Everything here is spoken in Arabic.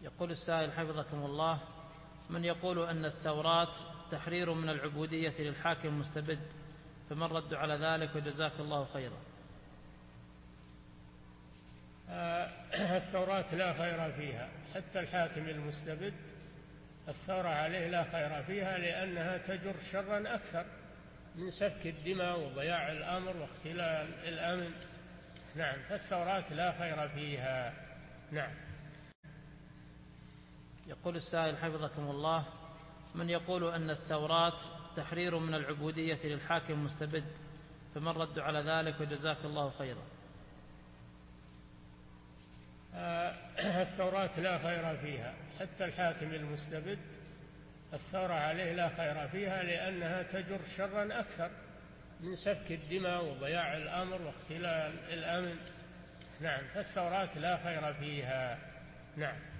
يقول السائل حفظكم الله: من يقول أن الثورات تحرير من العبودية للحاكم المستبد، فما الرد على ذلك؟ وجزاك الله خيرا. الثورات لا خير فيها، حتى الحاكم المستبد الثورة عليه لا خير فيها، لأنها تجر شرا أكثر من سفك الدماء وضياع الأمر واختلال الأمن. نعم، فالثورات لا خير فيها. نعم. يقول السائل حفظكم الله: من يقول أن الثورات تحرير من العبودية للحاكم المستبد، فما الرد على ذلك؟ وجزاك الله خيرا. الثورات لا خير فيها، حتى الحاكم المستبد الثورة عليه لا خير فيها، لأنها تجر شرا أكثر من سفك الدماء وضياع الأمر واختلال الأمن. نعم، فالثورات لا خير فيها. نعم.